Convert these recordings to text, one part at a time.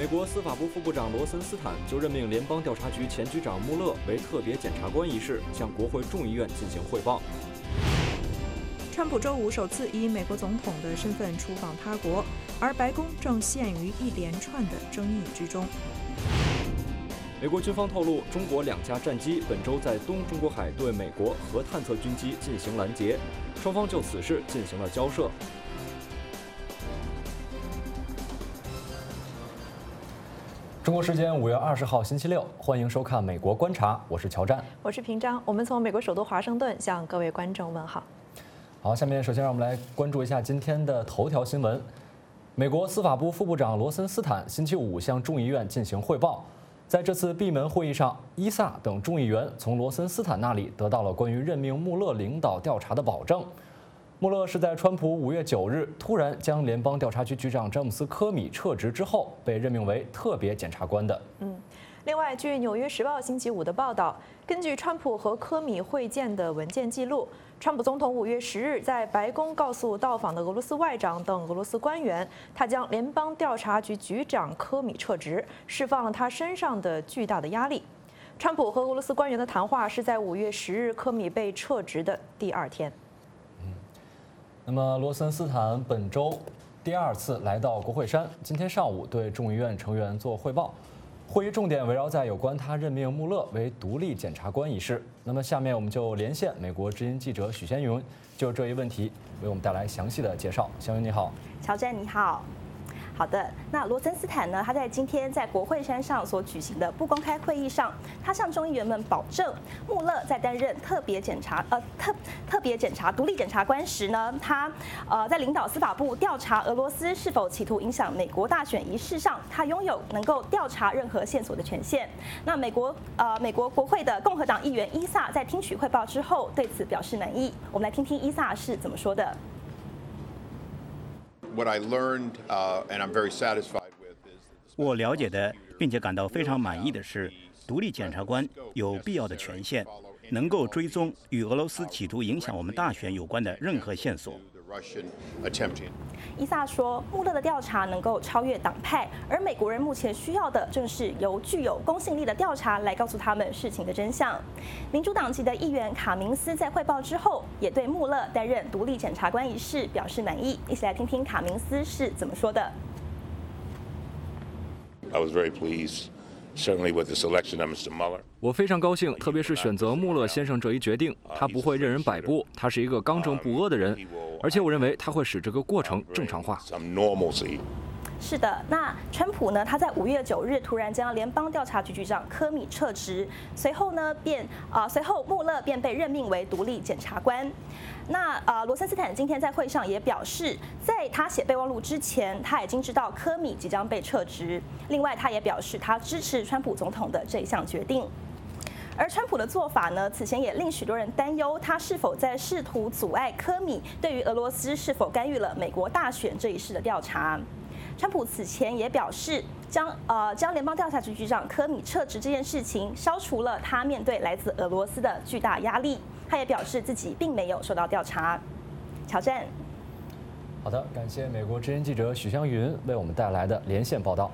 国司法部副部长罗森斯坦就任命联邦调查局前局长穆勒为特别检察官一事，向国会众议院进行汇报。 川普周五首次以美国总统的身份出访他国，而白宫正陷于一连串的争议之中。 美国军方透露，中国2架战机本周在东中国海对美国核探测军机进行拦截，双方就此事进行了交涉。中国时间5月20号星期六，欢迎收看《美国观察》，我是乔战， 我是平章。我们从美国首都华盛顿向各位观众问好。 好，下面首先让我们来关注一下今天的头条新闻。美国司法部副部长罗森斯坦星期五向众议院进行汇报。在这次闭门会议上，伊萨等众议员从罗森斯坦那里得到了关于任命穆勒领导调查的保证。穆勒是在川普5月9日突然将联邦调查局局长詹姆斯·科米撤职之后，被任命为特别检察官的。 另外，据《纽约时报》星期五的报道，根据川普和科米会见的文件记录，川普总统5月10日在白宫告诉到访的俄罗斯外长等俄罗斯官员，他将联邦调查局局长科米撤职，释放了他身上的巨大的压力。川普和俄罗斯官员的谈话是在5月10日科米被撤职的第2天。 那么，罗森斯坦本周第2次来到国会山，今天上午对众议院成员做汇报。会议重点围绕在有关他任命穆勒为独立检察官一事。那么，下面我们就连线美国之音记者许先云，就这一问题为我们带来详细的介绍。先云你好， 乔战你好。好的，那罗森斯坦呢？他在今天在国会山上所举行的不公开会议上，他向众议员们保证，穆勒在担任特别检察独立检察官时呢，他在领导司法部调查俄罗斯是否企图影响美国大选一事上，他拥有能够调查任何线索的权限。那美国国会的共和党议员伊萨在听取汇报之后，对此表示满意。我们来听听伊萨是怎么说的。 我了解的，并且感到非常满意的是，独立检察官有必要的权限，能够追踪与俄罗斯企图影响我们大选有关的任何线索。 伊萨说，穆勒的调查能够超越党派，而美国人目前需要的正是由具有公信力的调查来告诉他们事情的真相。民主党籍的议员卡明斯在汇报之后，也对穆勒担任独立检察官一事表示满意。一起来听听卡明斯是怎么说的。 我非常高兴，特别是选择穆勒先生这一决定。他不会任人摆布，他是一个刚正不阿的人，而且我认为他会使这个过程正常化。 是的，那川普呢？他在5月9日突然将联邦调查局局长科米撤职，随后穆勒便被任命为独立检察官。那罗森斯坦今天在会上也表示，在他写备忘录之前，他已经知道科米即将被撤职。另外，他也表示他支持川普总统的这一项决定。而川普的做法呢，此前也令许多人担忧，他是否在试图阻碍科米对于俄罗斯是否干预了美国大选这一事的调查。川普此前也表示，将联邦调查局局长科米撤职这件事情，消除了他面对来自俄罗斯的巨大压力。他也表示自己并没有受到调查。乔战。 好的，感谢美国之音记者许湘云为我们带来的连线报道。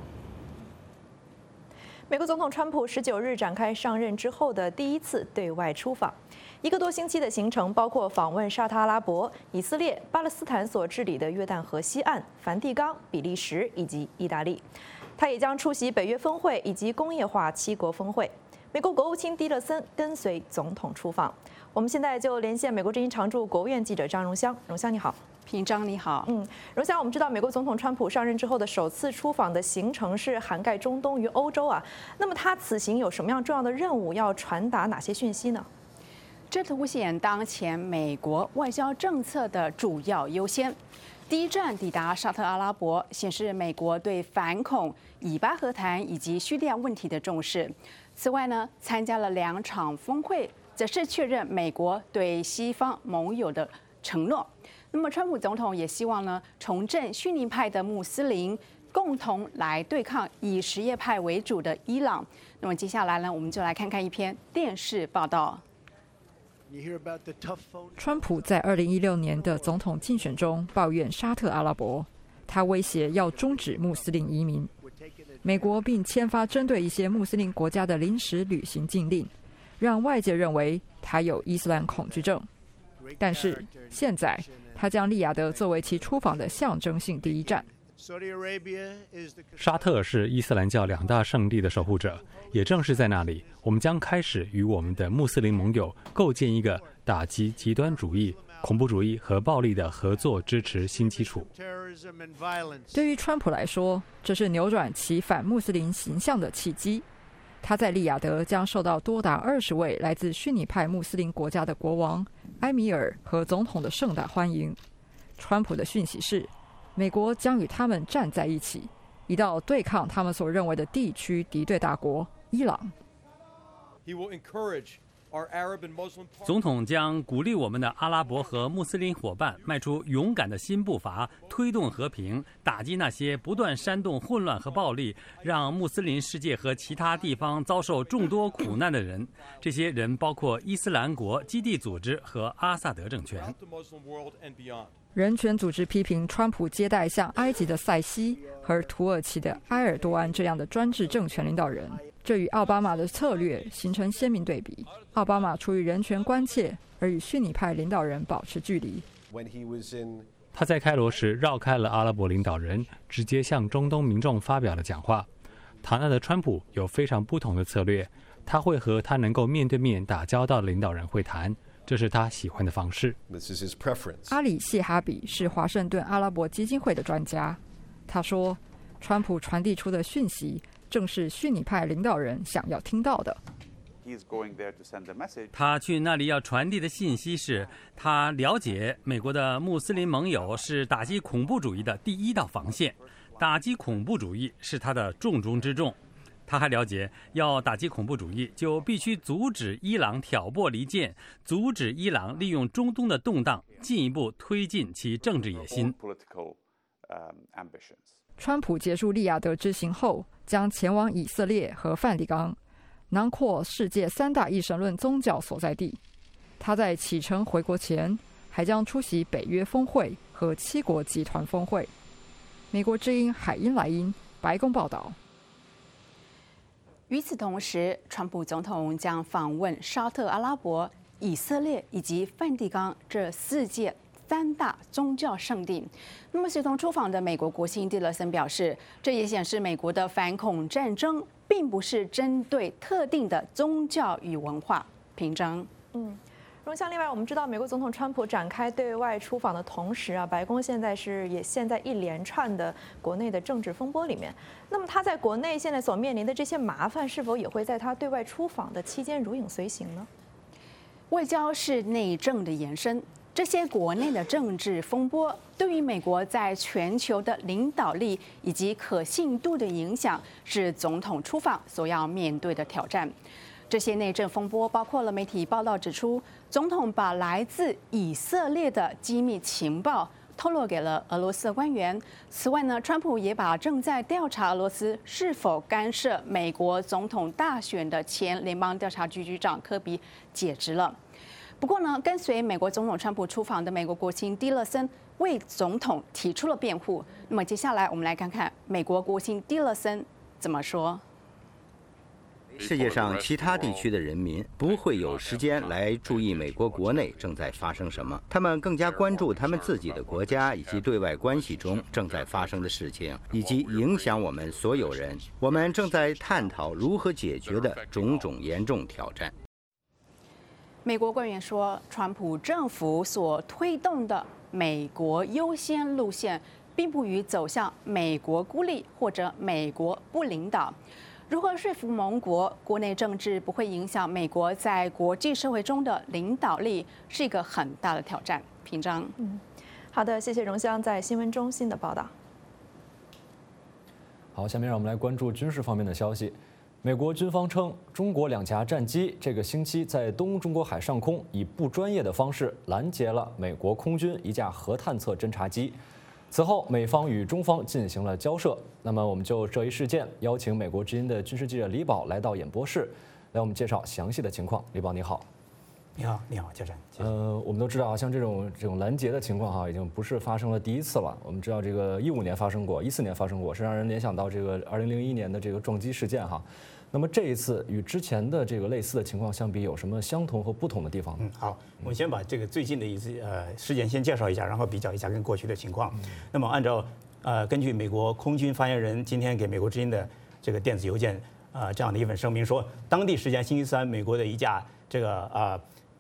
美国总统川普19日展开上任之后的第1次对外出访，1个多星期的行程包括访问沙特阿拉伯、以色列、巴勒斯坦所治理的约旦河西岸、梵蒂冈、比利时以及意大利。他也将出席北约峰会以及工业化7国峰会。美国国务卿蒂勒森跟随总统出访。我们现在就连线美国之音常驻国务院记者张荣香。荣香你好。 平章你好。 荣香，我们知道美国总统川普上任之后的首次出访的行程是涵盖中东与欧洲啊。那么他此行有什么样重要的任务，要传达哪些讯息呢？ 这凸显当前美国外交政策的主要优先。第一站抵达沙特阿拉伯，显示美国对反恐、以巴和谈以及叙利亚问题的重视。此外呢，参加了2场峰会，则是确认美国对西方盟友的承诺。那么，川普总统也希望呢，重振逊尼派的穆斯林，共同来对抗以什叶派为主的伊朗。那么接下来呢，我们就来看看一篇电视报道。 川普在2016年的总统竞选中抱怨沙特阿拉伯，他威胁要终止穆斯林移民。 美国并签发针对一些穆斯林国家的临时旅行禁令，让外界认为他有伊斯兰恐惧症。但是现在，他将利雅得作为其出访的象征性第一站。 沙特是伊斯兰教2大圣地的守护者，也正是在那里，我们将开始与我们的穆斯林盟友构建一个打击极端主义、恐怖主义和暴力的合作支持新基础。 对于川普来说，这是扭转其反穆斯林形象的契机。他在利雅得将受到多达20位来自逊尼派穆斯林国家的国王、埃米尔和总统的盛大欢迎。川普的讯息是，美国将与他们站在一起，一道对抗他们所认为的地区敌对大国伊朗。 总统将鼓励我们的阿拉伯和穆斯林伙伴迈出勇敢的新步伐，推动和平，打击那些不断煽动混乱和暴力，让穆斯林世界和其他地方遭受众多苦难的人。这些人包括伊斯兰国基地组织和阿萨德政权。 人权组织批评川普接待像埃及的塞西和土耳其的埃尔多安这样的专制政权领导人，这与奥巴马的策略形成鲜明对比。奥巴马出于人权关切而与逊尼派领导人保持距离。 他在开罗时绕开了阿拉伯领导人，直接向中东民众发表了讲话。塔纳的川普有非常不同的策略，他会和他能够面对面打交道的领导人会谈，这是他喜欢的方式。 阿里谢哈比是华盛顿阿拉伯基金会的专家，他说，川普传递出的讯息正是逊尼派领导人想要听到的。 他去那里要传递的信息是，他了解美国的穆斯林盟友是打击恐怖主义的第1道防线，打击恐怖主义是他的重中之重。他还了解，要打击恐怖主义，就必须阻止伊朗挑拨离间，阻止伊朗利用中东的动荡，进一步推进其政治野心。 川普结束利雅得之行后，将前往以色列和梵蒂冈，囊括世界3大一神论宗教所在地。他在启程回国前，还将出席北约峰会和7国集团峰会。美国之音海因莱因白宫报道。 与此同时，川普总统将访问沙特阿拉伯、以色列以及梵蒂冈这世界3大宗教圣地。那么，协同出访的美国国卿蒂勒森表示，这也显示美国的反恐战争并不是针对特定的宗教与文化。平章， 荣祥，另外我们知道，美国总统川普展开对外出访的同时啊，白宫现在也陷在一连串的国内的政治风波里面。那么他在国内现在所面临的这些麻烦，是否也会在他对外出访的期间如影随形呢？ 外交是内政的延伸，这些国内的政治风波对于美国在全球的领导力以及可信度的影响，是总统出访所要面对的挑战。这些内政风波包括了媒体报道指出，总统把来自以色列的机密情报透露给了俄罗斯的官员。此外呢，川普也把正在调查俄罗斯是否干涉美国总统大选的前联邦调查局局长科比解职了。不过呢，跟随美国总统川普出访的美国国卿蒂勒森为总统提出了辩护。那么接下来我们来看看美国国卿蒂勒森怎么说。 世界上其他地区的人民不会有时间来注意美国国内正在发生什么，他们更加关注他们自己的国家以及对外关系中正在发生的事情，以及影响我们所有人。我们正在探讨如何解决的种种严重挑战。 美国官员说，川普政府所推动的美国优先路线，并不与走向美国孤立或者美国不领导。如何说服盟国国内政治不会影响美国在国际社会中的领导力，是一个很大的挑战。平章， 好的，谢谢荣香在新闻中心的报道。 好，下面让我们来关注军事方面的消息。美国军方称，中国2架战机这个星期在东中国海上空以不专业的方式拦截了美国空军1架核探测侦察机。此后，美方与中方进行了交涉。那么，我们就这一事件邀请美国之音的军事记者李宝来到演播室，来我们介绍详细的情况。李宝，你好。 你好，你好，嘉诚。 我们都知道啊，像这种拦截的情况哈，已经不是发生了第一次了。我们知道这个15年发生过，14年发生过，是让人联想到这个2001年的这个撞击事件哈。那么这一次与之前的这个类似的情况相比，有什么相同和不同的地方呢？ 好，我们先把这个最近的一次事件先介绍一下，然后比较一下跟过去的情况。那么按照根据美国空军发言人今天给美国之音的这个电子邮件这样的一份声明说，当地时间星期三，美国的一架这个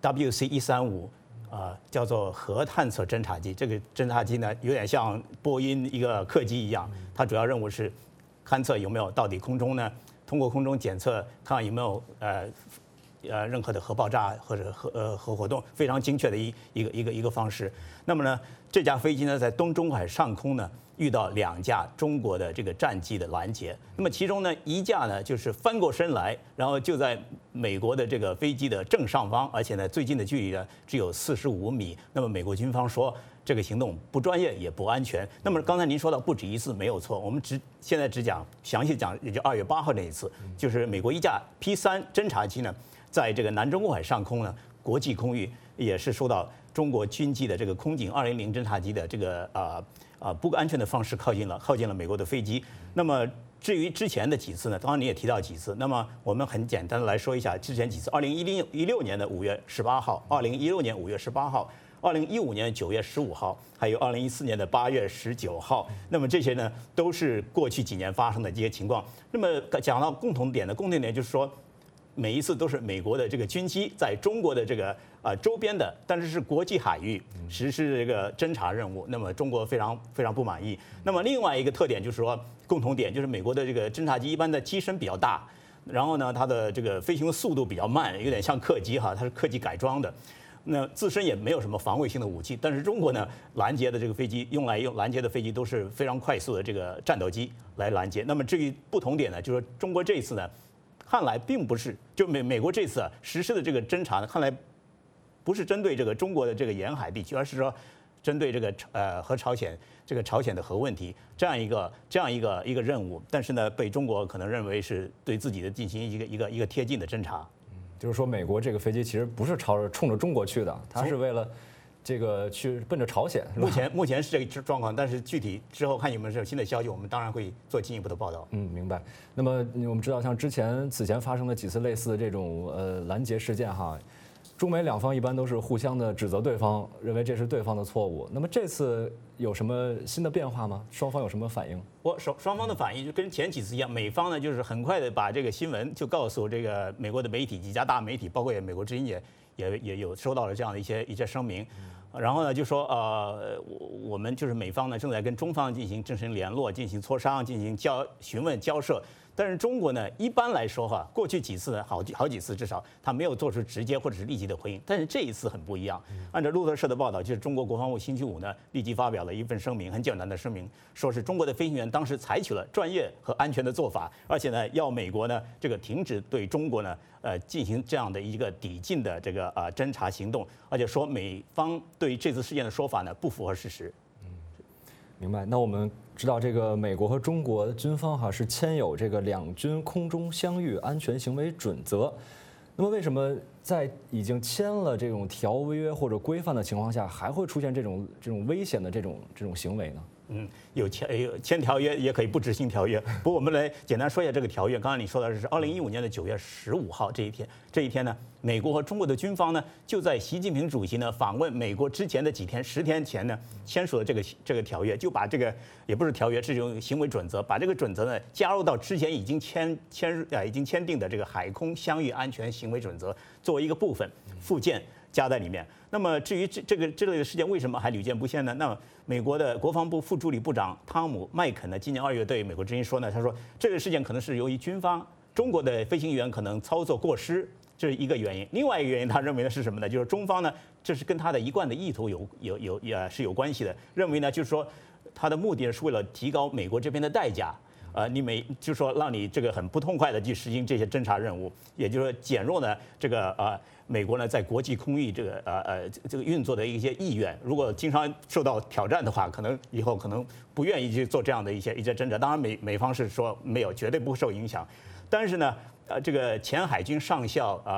WC-135叫做核探测侦察机，这个侦察机呢有点像波音一个客机一样，它主要任务是勘测有没有到底空中呢，通过空中检测看看有没有任何的核爆炸或者核活动，非常精确的一个方式。那么呢，这架飞机呢在东中海上空呢遇到2架中国的这个战机的拦截。那么其中呢一架呢就是翻过身来，然后就在美国的这个飞机的正上方，而且呢最近的距离呢只有45米。那么美国军方说这个行动不专业也不安全。那么刚才您说到不止一次没有错，我们现在只讲详细讲，也就2月8号那一次，就是美国一架 P3 侦察机呢在这个南中国海上空呢国际空域也是受到中国军机的这个空警200侦察机的这个不安全的方式靠近了美国的飞机。那么至于之前的几次呢，当然你也提到几次，那么我们很简单的来说一下之前几次：2016年的5月18号，2016年5月18号，2015年9月15号，还有2014年的8月19号。那么这些呢都是过去几年发生的这些情况。那么讲到共同点就是说，每一次都是美国的这个军机在中国的这个周边的，但是国际海域实施这个侦察任务。那么中国非常非常不满意。那么另外一个特点就是说，共同点就是美国的这个侦察机一般的机身比较大，然后呢它的这个飞行速度比较慢，有点像客机哈，它是客机改装的。那自身也没有什么防卫性的武器，但是中国呢拦截的这个飞机用拦截的飞机都是非常快速的这个战斗机来拦截。那么至于不同点呢，就是说中国这一次呢，看来并不是就美国这次实施的这个侦察呢，看来不是针对这个中国的这个沿海地区，而是说针对这个和朝鲜的核问题这样一个任务。但是呢，被中国可能认为是对自己的进行一个贴近的侦察。 就是说，美国这个飞机其实不是冲着中国去的，它是为了这个去奔着朝鲜。 目前是这个状况，但是具体之后看有没有新的消息，我们当然会做进一步的报道。 明白。那么我们知道，像此前发生的几次类似的这种拦截事件哈，中美两方一般都是互相的指责对方，认为这是对方的错误。那么这次有什么新的变化吗？双方有什么反应？ 双方的反应就跟前几次一样，美方呢就是很快的把这个新闻就告诉这个美国的媒体，几家大媒体，包括美国之音也有收到了这样的一些声明。然后呢，就说我们就是美方呢正在跟中方进行联络、进行磋商、进行询问、交涉。但是中国呢，一般来说哈，过去几次呢，好几次至少他没有做出直接或者是立即的回应。但是这一次很不一样。按照路透社的报道，就是中国国防部星期五呢立即发表了一份声明，很简单的声明，说是中国的飞行员当时采取了专业和安全的做法，而且呢要美国呢这个停止对中国呢进行这样的一个抵近的这个侦察行动，而且说美方对这次事件的说法呢不符合事实。 明白。那我们知道，这个美国和中国军方哈是签有这个两军空中相遇安全行为准则。那么为什么在已经签了这种条约或者规范的情况下，还会出现这种危险的这种行为呢？ 有签条约也可以不执行条约。不过我们来简单说一下这个条约。刚才你说的是2015年的9月15号这一天呢，美国和中国的军方呢就在习近平主席呢访问美国之前的10天前呢签署了这个条约，就把这个也不是条约，是这种行为准则，把这个准则呢加入到之前已经签订的这个海空相遇安全行为准则作为一个部分附件加在里面。那么至于这类的事件为什么还屡见不鲜呢？那么美国的国防部副助理部长汤姆·麦肯呢，今年2月对美国之音说呢，他说这个事件可能是由于中国的飞行员可能操作过失，这是一个原因。另外一个原因，他认为呢是什么呢？就是中方呢，这是跟他的一贯的意图是有关系的，认为呢就是说他的目的是为了提高美国这边的代价。就是说让你这个很不痛快的去实行这些侦察任务，也就是说减弱呢这个美国呢在国际空域这个运作的一些意愿。如果经常受到挑战的话，可能以后可能不愿意去做这样的一些侦察。当然美方是说没有，绝对不受影响。但是呢，这个前海军上校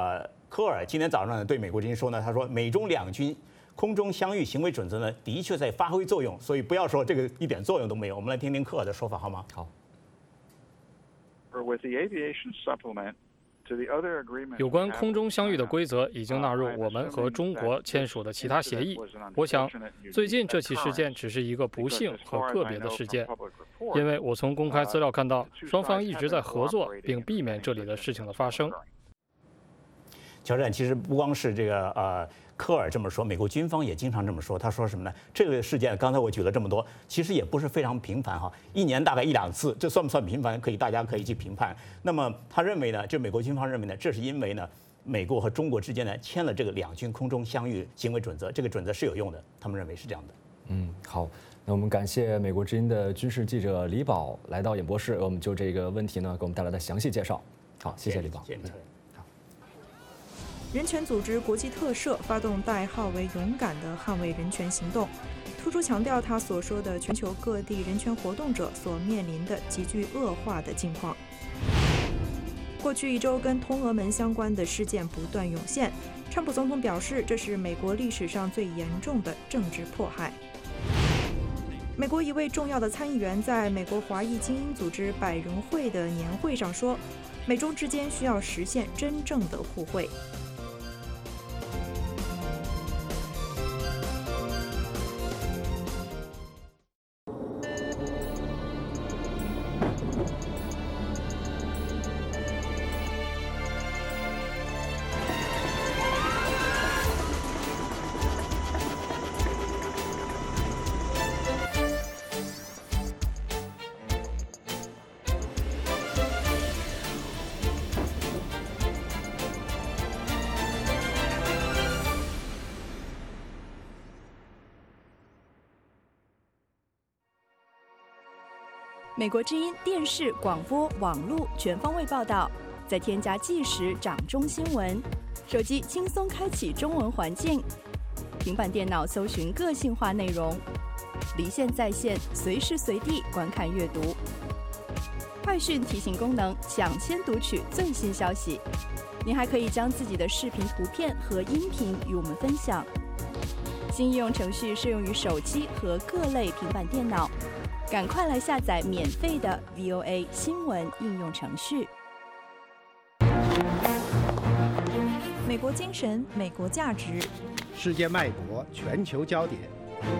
科尔今天早上呢对美国之音说呢，他说美中两军空中相遇行为准则呢的确在发挥作用，所以不要说这个一点作用都没有。我们来听听科尔的说法好吗？ 好。 有关空中相遇的规则已经纳入我们和中国签署的其他协议。我想，最近这起事件只是一个不幸和个别的事件，因为我从公开资料看到，双方一直在合作，并避免这里的事情的发生。 乔治，其实不光是这个科尔这么说，美国军方也经常这么说。他说什么呢？这个事件刚才我举了这么多，其实也不是非常频繁哈，一年大概1、2次，这算不算频繁？大家可以去评判。那么他认为呢，就美国军方认为呢，这是因为呢，美国和中国之间呢签了这个两军空中相遇行为准则，这个准则是有用的，他们认为是这样的。 好，那我们感谢美国之音的军事记者李宝来到演播室，我们就这个问题呢给我们带来的详细介绍。好，谢谢李宝。 人权组织国际特赦发动代号为“勇敢”的捍卫人权行动，突出强调他所说的全球各地人权活动者所面临的急剧恶化的境况。过去1周跟通俄门相关的事件不断涌现，川普总统表示这是美国历史上最严重的政治迫害。美国一位重要的参议员在美国华裔精英组织百人会的年会上说，美中之间需要实现真正的互惠。美国之音电视、广播、网络全方位报道，再添加即时掌中新闻，手机轻松开启中文环境，平板电脑搜寻个性化内容，离线在线，随时随地观看阅读。快讯提醒功能，抢先读取最新消息。您还可以将自己的视频、图片和音频与我们分享。新应用程序适用于手机和各类平板电脑。赶快来下载免费的 VOA 新闻应用程序。美国精神，美国价值， 世界脉搏，全球焦点。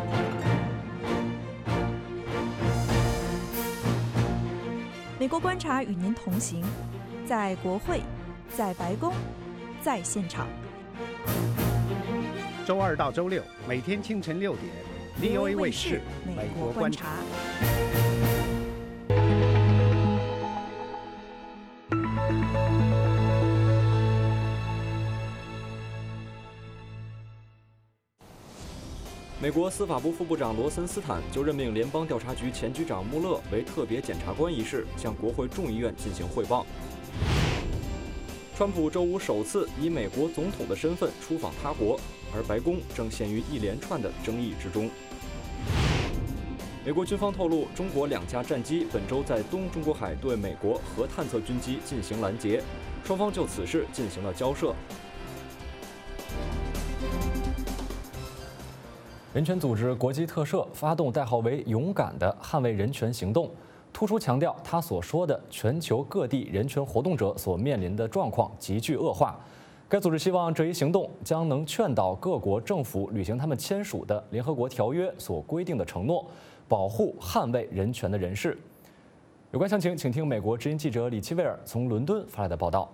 美国观察与您同行，在国会，在白宫，在现场。 周2到周6，每天清晨6点。VOA 卫视美国观察。 美国司法部副部长罗森斯坦就任命联邦调查局前局长穆勒为特别检察官一事，向国会众议院进行汇报。川普周5首次以美国总统的身份出访他国，而白宫正陷于一连串的争议之中。美国军方透露，中国2架战机本周在东中国海对美国核探测军机进行拦截，双方就此事进行了交涉。人权组织国际特赦发动代号为“勇敢”的捍卫人权行动，突出强调他所说的全球各地人权活动者所面临的状况急剧恶化。该组织希望这一行动将能劝导各国政府履行他们签署的联合国条约所规定的承诺，保护捍卫人权的人士。有关详情，请听美国之音记者李奇威尔从伦敦发来的报道。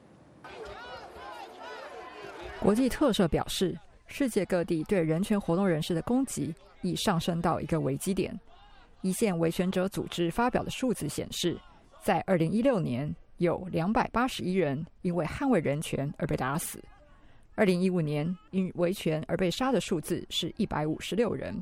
国际特赦表示，世界各地对人权活动人士的攻击已上升到一个危机点。一线维权者组织发表的数字显示，在2016年有281人因为捍卫人权而被打死，2015年因维权而被杀的数字是156人。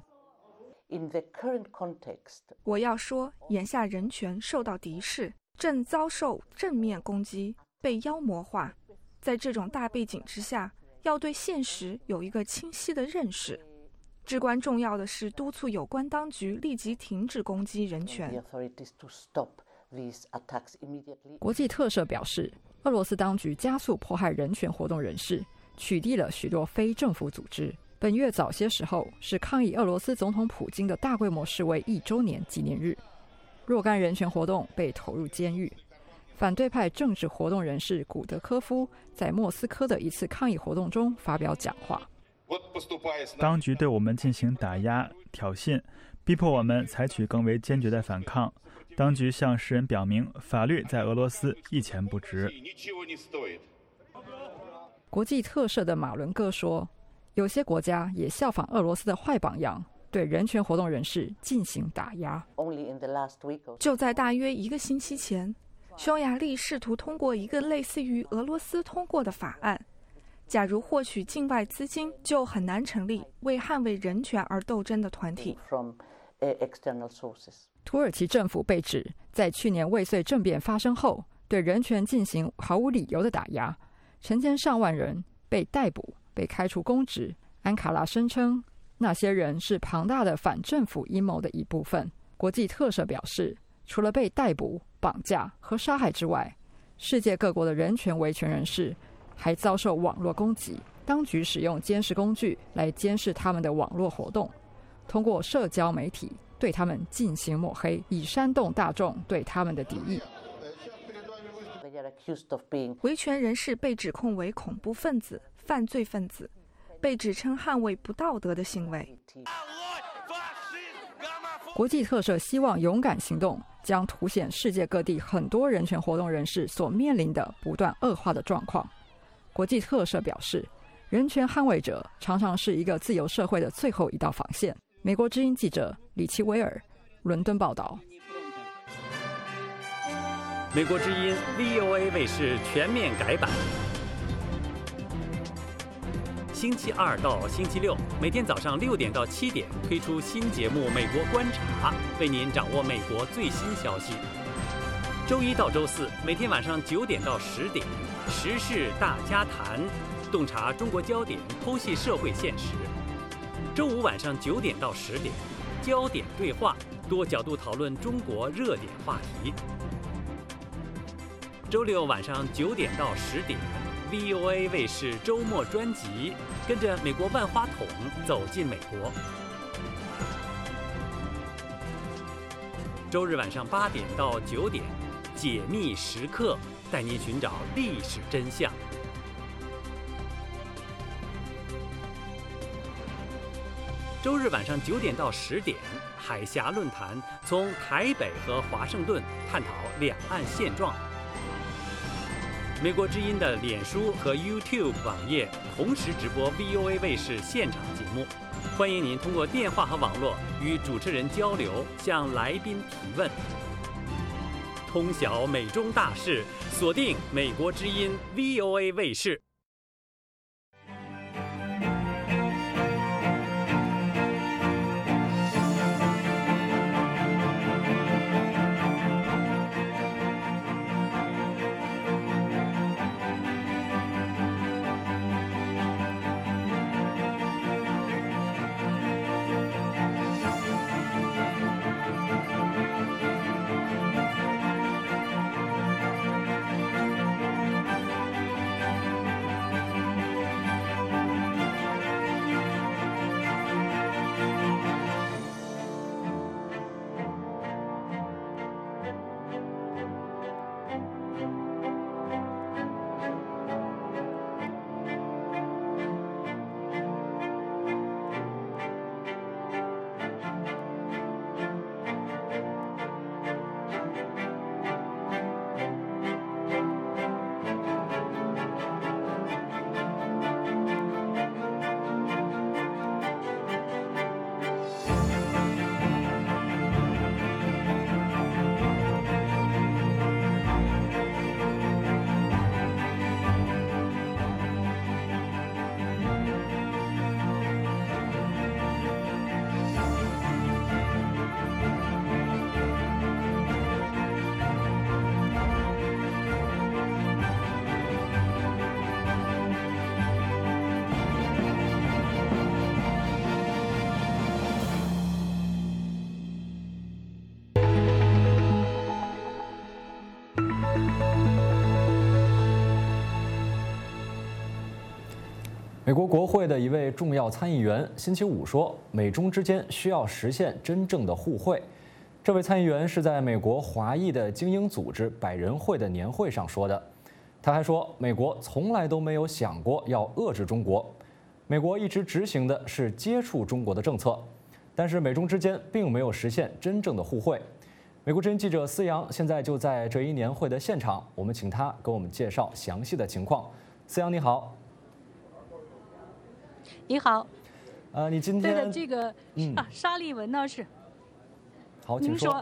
我要说，眼下人权受到敌视，正遭受正面攻击，被妖魔化。在这种大背景之下，要对现实有一个清晰的认识。至关重要的是，督促有关当局立即停止攻击人权。 国际特赦表示， 俄罗斯当局加速迫害人权活动人士，取缔了许多非政府组织。本月早些时候是抗议俄罗斯总统普京的大规模示威1周年纪念日，若干人权活动被投入监狱。反对派政治活动人士古德科夫在莫斯科的一次抗议活动中发表讲话。 当局对我们进行打压、挑衅，逼迫我们采取更为坚决的反抗。当局向世人表明，法律在俄罗斯一钱不值。 国际特赦的马伦戈说，有些国家也效仿俄罗斯的坏榜样，对人权活动人士进行打压。 就在大约1个星期前，匈牙利试图通过一个类似于俄罗斯通过的法案，假如获取境外资金，就很难成立为捍卫人权而斗争的团体。 土耳其政府被指在去年未遂政变发生后，对人权进行毫无理由的打压，成千上万人被逮捕、被开除公职。安卡拉声称，那些人是庞大的反政府阴谋的一部分。国际特赦表示，除了被逮捕、绑架和杀害之外，世界各国的人权维权人士还遭受网络攻击。当局使用监视工具来监视他们的网络活动，通过社交媒体对他们进行抹黑，以煽动大众对他们的敌意。 维权人士被指控为恐怖分子、犯罪分子，被指称捍卫不道德的行为。 国际特赦希望勇敢行动将凸显世界各地很多人权活动人士所面临的不断恶化的状况。国际特赦表示，人权捍卫者常常是一个自由社会的最后一道防线。美国之音记者李奇维尔，伦敦报道。 美国之音 VOA 卫视全面改版，星期2到星期6每天早上6点到7点推出新节目《美国观察》，为您掌握美国最新消息。周1到周4每天晚上9点到10点，时事大家谈，洞察中国焦点，剖析社会现实。周5晚上9点到10点，焦点对话，多角度讨论中国热点话题。周6晚上9点到10点，VOA 卫视周末专辑，跟着美国万花筒走进美国。周日晚上8点到9点，解密时刻，带您寻找历史真相。周日晚上9点到10点，海峡论坛，从台北和华盛顿探讨两岸现状。美国之音的脸书和 YouTube 网页同时直播 VOA 卫视现场节目，欢迎您通过电话和网络与主持人交流，向来宾提问。通晓美中大事，锁定美国之音 VOA 卫视。 美国国会的一位重要参议员星期五说，美中之间需要实现真正的互惠。这位参议员是在美国华裔的精英组织百人会的年会上说的。他还说，美国从来都没有想过要遏制中国，美国一直执行的是接触中国的政策，但是美中之间并没有实现真正的互惠。美国之音记者思阳现在就在这一年会的现场，我们请他给我们介绍详细的情况。思阳你好。 你好。 你今天对的，这个沙利文呢是。 好，请说。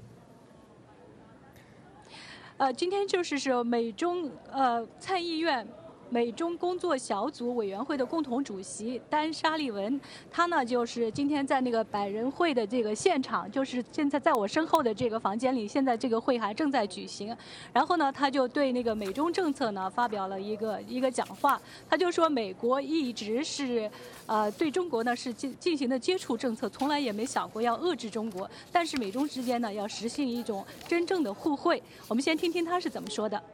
今天就是美中参议院美中工作小组委员会的共同主席丹·沙利文，他呢就是今天在那个百人会的这个现场，就是现在在我身后的这个房间里，现在这个会还正在举行。然后呢，他就对那个美中政策呢发表了一个讲话，他就说美国一直是对中国呢是进行的接触政策，从来也没想过要遏制中国，但是美中之间呢要实现一种真正的互惠。我们先听听他是怎么说的。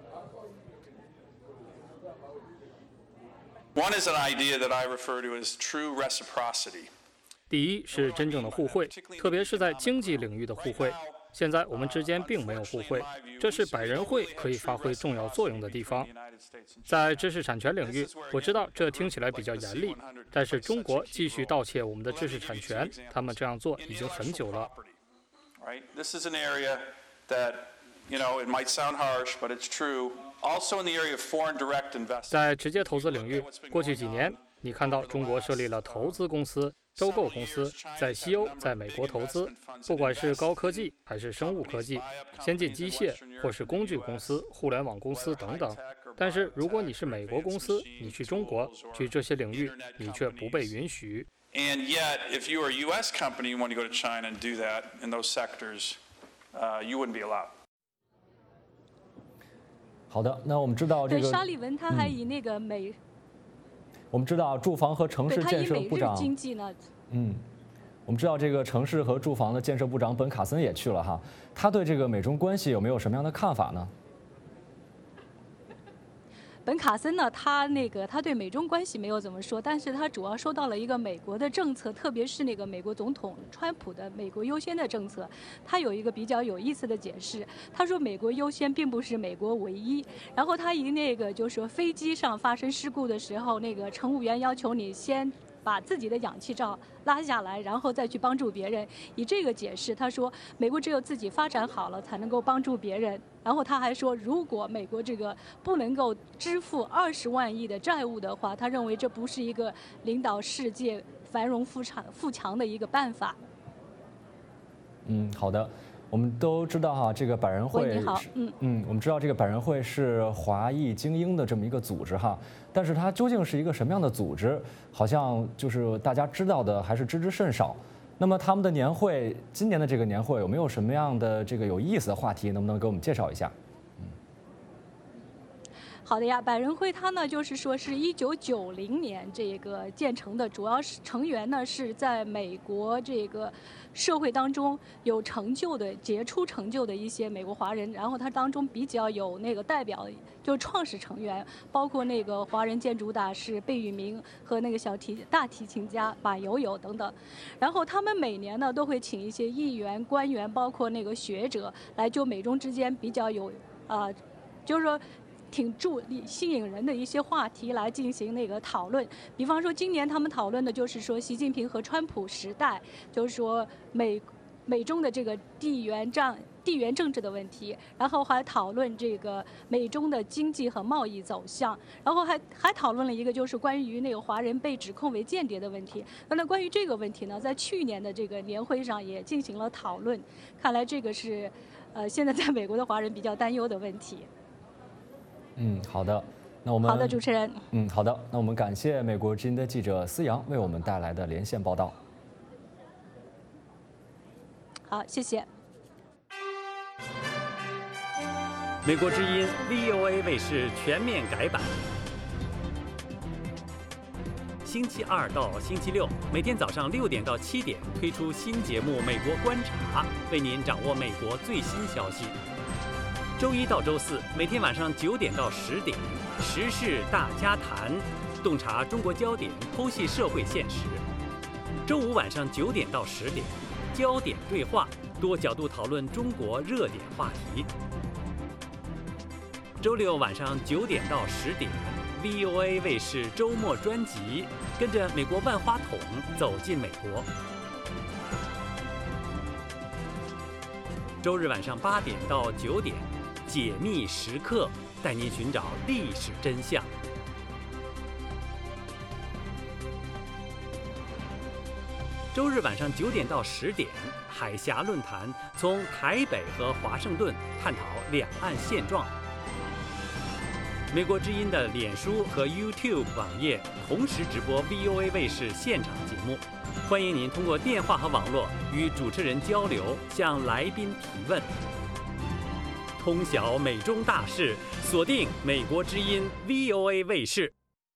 One is an idea that I refer to as true reciprocity. 第一是真正的互惠，特别是在经济领域的互惠。现在我们之间并没有互惠，这是百人会可以发挥重要作用的地方。在知识产权领域，我知道这听起来比较严厉，但是中国继续盗窃我们的知识产权，他们这样做已经很久了。 This is an area that, it might sound harsh, but it's true. Also in the area of foreign direct investment. 在直接投资领域，过去几年，你看到中国设立了投资公司、收购公司，在西欧、在美国投资，不管是高科技还是生物科技、先进机械，或是工具公司、互联网公司等等。但是如果你是美国公司，你去中国，去这些领域，你却不被允许。 And yet, if you are a U.S. company, you want to go to China and do that in those sectors, you wouldn't be allowed. 好的，那我们知道这个。 对，沙利文他还以那个我们知道住房和城市建设部长。 经济呢。 我们知道这个城市和住房的建设部长本·卡森也去了哈，他对这个美中关系有没有什么样的看法呢？ 本·卡森呢，他对美中关系没有怎么说，但是他主要说到了一个美国的政策，特别是那个美国总统川普的美国优先的政策。他有一个比较有意思的解释，他说美国优先并不是美国唯一。然后他以那个就是说飞机上发生事故的时候，那个乘务员要求你先把自己的氧气罩拉下来，然后再去帮助别人。以这个解释，他说美国只有自己发展好了，才能够帮助别人。然后他还说，如果美国这个不能够支付20万亿的债务的话，他认为这不是一个领导世界繁荣富强的一个办法。 好的。我们都知道哈，这个百人会， 你好， 我们知道这个百人会是华裔精英的这么一个组织哈，但是它究竟是一个什么样的组织，好像就是大家知道的还是知之甚少。那么他们的年会，今年的这个年会有没有什么样的这个有意思的话题，能不能给我们介绍一下？ 好的呀，百人会它呢就是说是1990年这个建成的，主要是成员呢是在美国这个社会当中有成就的、杰出成就的一些美国华人，然后它当中比较有那个代表，就是创始成员，包括那个华人建筑大师贝聿铭和那个大提琴家马友友等等。然后他们每年呢都会请一些议员、官员，包括那个学者来就美中之间比较有就是说挺吸引人的一些话题来进行那个讨论。比方说今年他们讨论的就是说习近平和川普时代，就是说美中的这个地缘政治的问题，然后还讨论这个美中的经济和贸易走向，然后还讨论了一个就是关于那个华人被指控为间谍的问题。那关于这个问题呢，在去年的这个年会上也进行了讨论，看来这个是现在在美国的华人比较担忧的问题。 好的，那我们好的，主持人。 好的，那我们感谢美国之音的记者思阳为我们带来的连线报道。 好，谢谢。 美国之音 VOA 卫视全面改版，星期2到星期6每天早上6点到7点推出新节目《美国观察》，为您掌握美国最新消息。周1到周4每天晚上9点到10点，时事大家谈， 洞察中国焦点，剖析社会现实。周五晚上9点到10点，焦点对话，多角度讨论中国热点话题。周六晚上9点到10点。VOA 卫视周末专辑，跟着美国万花筒走进美国。周日晚上8点到9点，解密时刻，带您寻找历史真相。周日晚上9点到10点，海峡论坛从台北和华盛顿探讨两岸现状。美国之音的脸书和 YouTube 网页同时直播 VOA 卫视现场节目，欢迎您通过电话和网络与主持人交流，向来宾提问。通晓美中大事，锁定美国之音 VOA 卫视。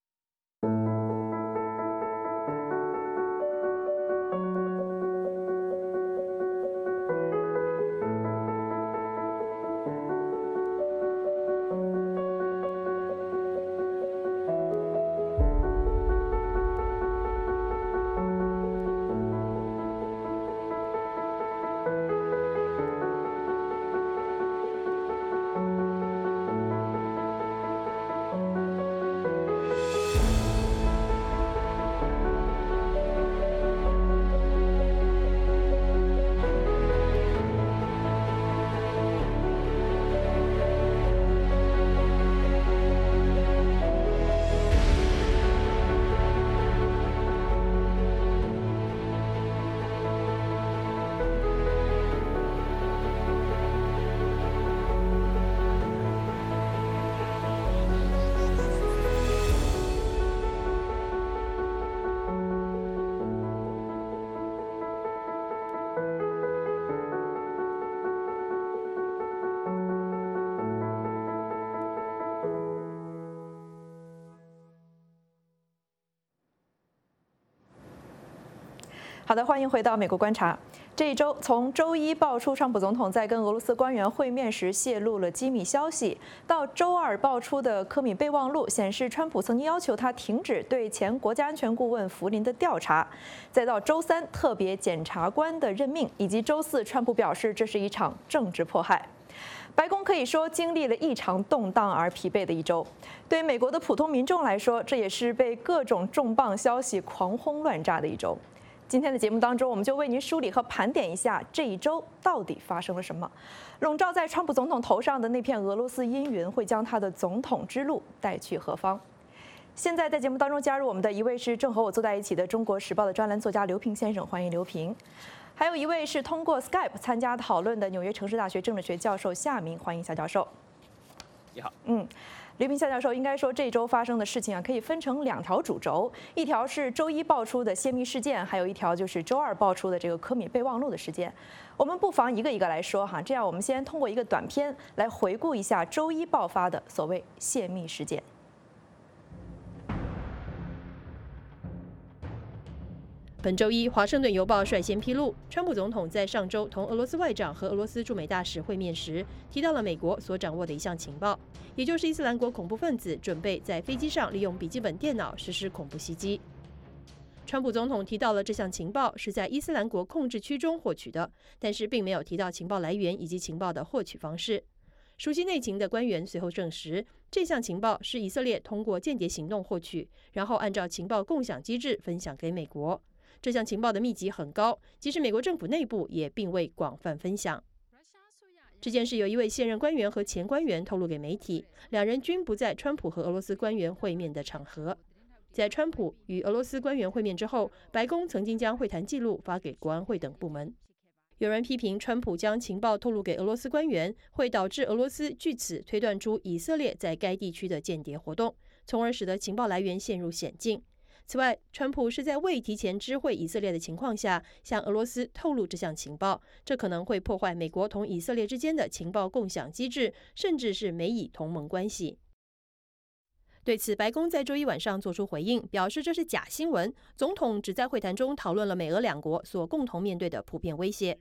好的，欢迎回到美国观察。这一周，从周一爆出川普总统在跟俄罗斯官员会面时泄露了机密消息，到周二爆出的科米备忘录显示川普曾经要求他停止对前国家安全顾问福林的调查，再到周三特别检察官的任命，以及周四川普表示这是一场政治迫害。白宫可以说经历了异常动荡而疲惫的一周，对美国的普通民众来说，这也是被各种重磅消息狂轰乱炸的一周。今天的节目当中，我们就为您梳理和盘点一下这一周到底发生了什么。笼罩在川普总统头上的那片俄罗斯阴云会将他的总统之路带去何方？现在在节目当中加入我们的一位是正和我坐在一起的《中国时报》的专栏作家刘平先生，欢迎刘平。还有一位是通过 Skype 参加讨论的纽约城市大学政治学教授夏明，欢迎夏教授。 你好。 刘平夏教授，应该说这周发生的事情可以分成2条主轴，一条是周一爆出的泄密事件，还有一条就是周二爆出的这个科米备忘录的事件。我们不妨一个一个来说哈，这样我们先通过一个短片来回顾一下周一爆发的所谓泄密事件。 本周一，《华盛顿邮报》率先披露，川普总统在上周同俄罗斯外长和俄罗斯驻美大使会面时，提到了美国所掌握的一项情报，也就是伊斯兰国恐怖分子准备在飞机上利用笔记本电脑实施恐怖袭击。川普总统提到了这项情报是在伊斯兰国控制区中获取的，但是并没有提到情报来源以及情报的获取方式。熟悉内情的官员随后证实，这项情报是以色列通过间谍行动获取，然后按照情报共享机制分享给美国。这项情报的密集很高，即使美国政府内部也并未广泛分享。这件事由一位现任官员和前官员透露给媒体，两人均不在川普和俄罗斯官员会面的场合。在川普与俄罗斯官员会面之后，白宫曾经将会谈记录发给国安会等部门。有人批评川普将情报透露给俄罗斯官员，会导致俄罗斯据此推断出以色列在该地区的间谍活动，从而使得情报来源陷入险境。此外，川普是在未提前知会以色列的情况下，向俄罗斯透露这项情报，这可能会破坏美国同以色列之间的情报共享机制，甚至是美以同盟关系。对此，白宫在周一晚上做出回应，表示这是假新闻，总统只在会谈中讨论了美俄两国所共同面对的普遍威胁。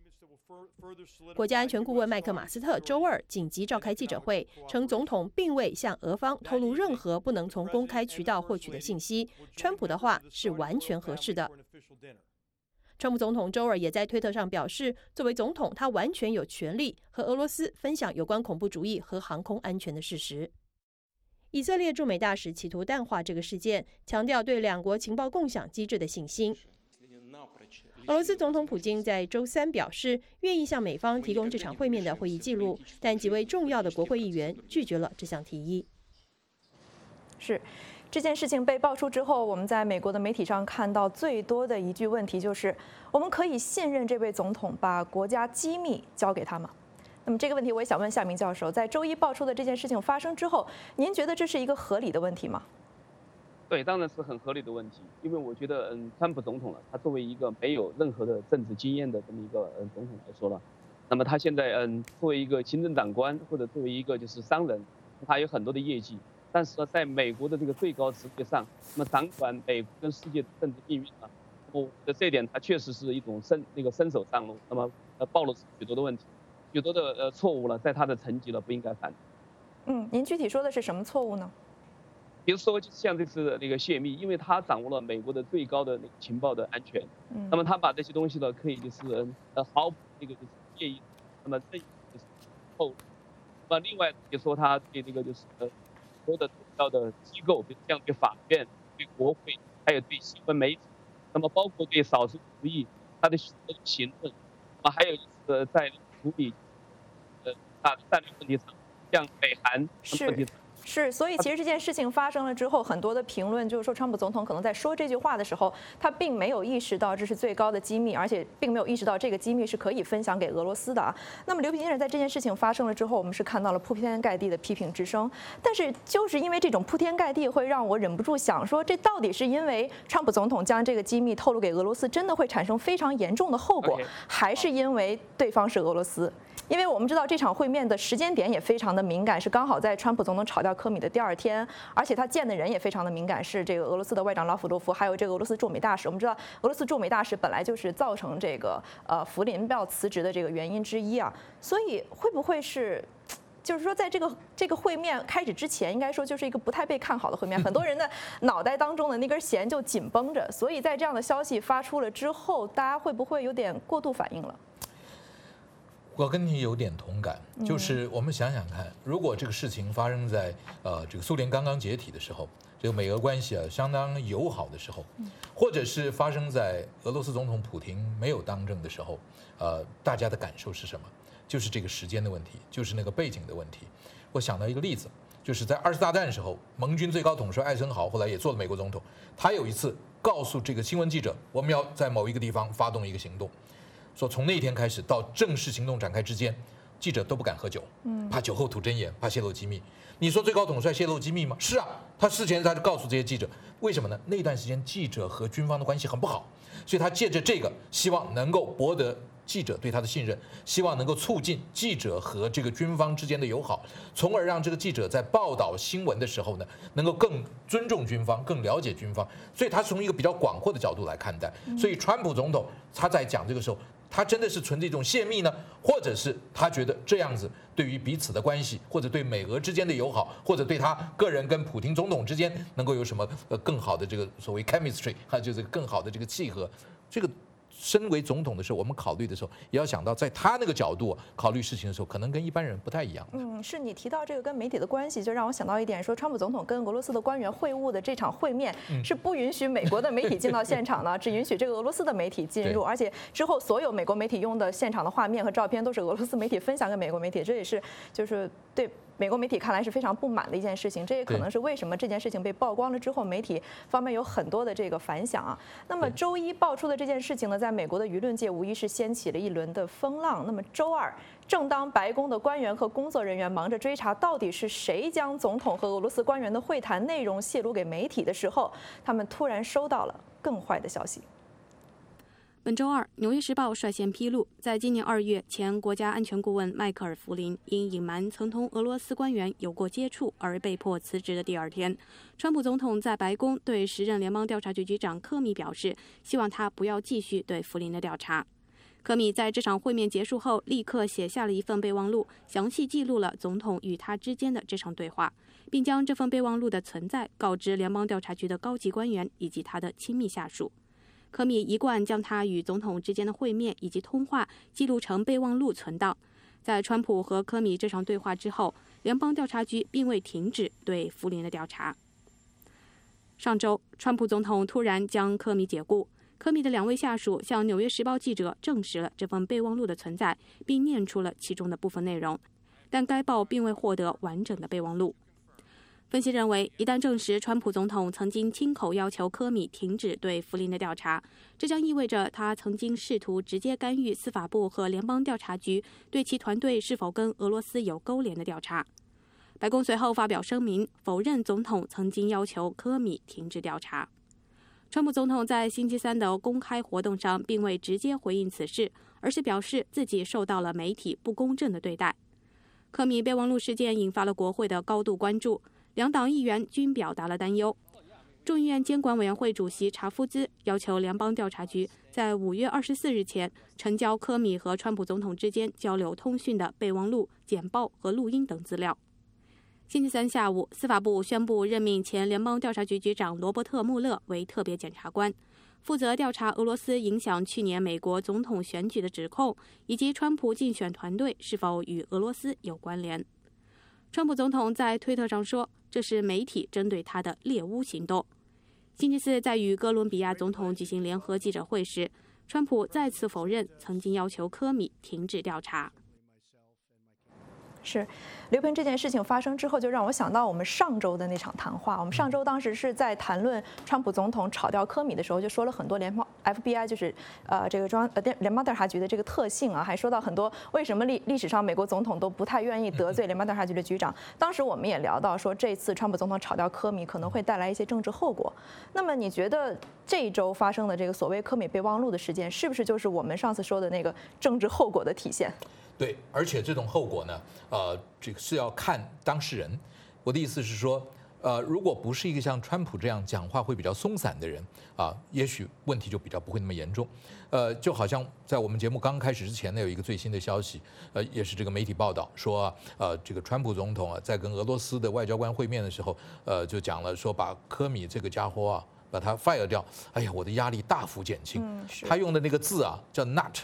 国家安全顾问麦克马斯特周二紧急召开记者会，称总统并未向俄方透露任何不能从公开渠道获取的信息，川普的话是完全合适的。川普总统周二也在推特上表示，作为总统，他完全有权利和俄罗斯分享有关恐怖主义和航空安全的事实。以色列驻美大使企图淡化这个事件，强调对两国情报共享机制的信心。俄罗斯总统普京在周三表示，愿意向美方提供这场会面的会议记录，但几位重要的国会议员拒绝了这项提议。 是。这件事情被爆出之后，我们在美国的媒体上看到最多的一句问题就是：我们可以信任这位总统把国家机密交给他吗？那么这个问题我也想问夏明教授，在周一爆出的这件事情发生之后，您觉得这是一个合理的问题吗？ 对，当然是很合理的问题，因为我觉得，川普总统呢，他作为一个没有任何的政治经验的这么一个总统来说了，那么他现在作为一个行政长官或者作为一个就是商人，他有很多的业绩，但是呢，在美国的这个最高职位上，那么掌管美国跟世界的政治命运呢，我觉得这一点他确实是一种伸手上路，那么暴露许多的问题，许多的错误了，在他的层级了不应该犯。 您具体说的是什么错误呢？ 比如说，像这次那个泄密，因为他掌握了美国的最高的那个情报的安全，那么他把这些东西呢，可以就是毫不那个就是介意，那么这就是后，那么另外也说他对那个就是所有的重要的机构，比如像对法院、对国会，还有对新闻媒体，那么包括对少数族裔他的行政，那么还有就是在处理大的战略问题上，像北韩问题上。 是，所以其实这件事情发生了之后，很多的评论就是说，川普总统可能在说这句话的时候，他并没有意识到这是最高的机密，而且并没有意识到这个机密是可以分享给俄罗斯的啊。那么刘平先生在这件事情发生了之后，我们是看到了铺天盖地的批评之声，但是就是因为这种铺天盖地，会让我忍不住想说，这到底是因为川普总统将这个机密透露给俄罗斯，真的会产生非常严重的后果，还是因为对方是俄罗斯？因为我们知道这场会面的时间点也非常的敏感，是刚好在川普总统炒掉科米的第二天，而且他见的人也非常的敏感，是这个俄罗斯的外长拉夫罗夫，还有这个俄罗斯驻美大使。我们知道俄罗斯驻美大使本来就是造成这个福林要辞职的这个原因之一啊，所以会不会是？就是说，在这个会面开始之前，应该说就是一个不太被看好的会面，很多人的脑袋当中的那根弦就紧绷着，所以在这样的消息发出了之后，大家会不会有点过度反应了？ 我跟你有点同感，就是我们想想看，如果这个事情发生在这个苏联刚刚解体的时候，这个美俄关系相当友好的时候，或者是发生在俄罗斯总统普京没有当政的时候，大家的感受是什么？就是这个时间的问题，就是那个背景的问题。我想到一个例子，就是在2次大战的时候，盟军最高统帅艾森豪后来也做了美国总统，他有一次告诉这个新闻记者，我们要在某一个地方发动一个行动。说从那天开始到正式行动展开之间，记者都不敢喝酒，怕酒后吐真言，怕泄露机密。你说最高统帅泄露机密吗？是啊，他事前他就告诉这些记者，为什么呢？那段时间记者和军方的关系很不好，所以他借着这个，希望能够博得记者对他的信任，希望能够促进记者和这个军方之间的友好，从而让这个记者在报道新闻的时候呢，能够更尊重军方，更了解军方。所以他从一个比较广阔的角度来看待。所以川普总统他在讲这个时候，他真的是存着一种泄密呢，或者是他觉得这样子对于彼此的关系，或者对美俄之间的友好，或者对他个人跟普京总统之间能够有什么更好的这个所谓 chemistry， 还有就是更好的这个契合，这个。身为总统的时候，我们考虑的时候，也要想到在他那个角度考虑事情的时候，可能跟一般人不太一样。 是你提到这个跟媒体的关系，就让我想到一点，说川普总统跟俄罗斯的官员会晤的这场会面是不允许美国的媒体进到现场的，只允许这个俄罗斯的媒体进入，而且之后所有美国媒体用的现场的画面和照片都是俄罗斯媒体分享给美国媒体，这也是就是对美国媒体看来是非常不满的一件事情，这也可能是为什么这件事情被曝光了之后，媒体方面有很多的这个反响啊。那么周一爆出的这件事情呢，在美国的舆论界无疑是掀起了一轮的风浪。那么周二，正当白宫的官员和工作人员忙着追查到底是谁将总统和俄罗斯官员的会谈内容泄露给媒体的时候，他们突然收到了更坏的消息。 本周二，《纽约时报》率先披露，在今年2月，前国家安全顾问迈克尔·弗林因隐瞒曾同俄罗斯官员有过接触而被迫辞职的第二天，川普总统在白宫对时任联邦调查局局长科米表示，希望他不要继续对弗林的调查。 科米在这场会面结束后，立刻写下了一份备忘录，详细记录了总统与他之间的这场对话，并将这份备忘录的存在告知联邦调查局的高级官员以及他的亲密下属。科米一贯将他与总统之间的会面以及通话记录成备忘录存档。在川普和科米这场对话之后，联邦调查局并未停止对福林的调查。上周，川普总统突然将科米解雇。科米的2位下属向《纽约时报》记者证实了这份备忘录的存在，并念出了其中的部分内容，但该报并未获得完整的备忘录。分析认为，一旦证实川普总统曾经亲口要求科米停止对福林的调查，这将意味着他曾经试图直接干预司法部和联邦调查局对其团队是否跟俄罗斯有勾连的调查。白宫随后发表声明，否认总统曾经要求科米停止调查。川普总统在星期三的公开活动上并未直接回应此事，而是表示自己受到了媒体不公正的对待。科米备忘录事件引发了国会的高度关注，2党议员均表达了担忧。众议院监管委员会主席查夫兹要求联邦调查局在5月24日前呈交科米和川普总统之间交流通讯的备忘录、简报和录音等资料。星期三下午，司法部宣布任命前联邦调查局局长罗伯特·穆勒为特别检察官，负责调查俄罗斯影响去年美国总统选举的指控，以及川普竞选团队是否与俄罗斯有关联。川普总统在推特上说，这是媒体针对他的猎巫行动。星期四在与哥伦比亚总统举行联合记者会时，川普再次否认曾经要求科米停止调查。 是，刘平，这件事情发生之后，就让我想到我们上周的那场谈话。我们上周当时是在谈论川普总统炒掉科米的时候，就说了很多联邦 FBI 就是这个联邦调查局的这个特性啊，还说到很多为什么历史上美国总统都不太愿意得罪联邦调查局的局长。当时我们也聊到说，这次川普总统炒掉科米可能会带来一些政治后果。那么你觉得这一周发生的这个所谓科米备忘录的事件，是不是就是我们上次说的那个政治后果的体现？ 对，而且这种后果呢，这个是要看当事人。我的意思是说，如果不是一个像川普这样讲话会比较松散的人啊，也许问题就比较不会那么严重。就好像在我们节目刚开始之前呢，有一个最新的消息，也是这个媒体报道说，这个川普总统啊，在跟俄罗斯的外交官会面的时候，就讲了说把科米这个家伙啊，把他 fire 掉，哎呀，我的压力大幅减轻。他用的那个字啊，叫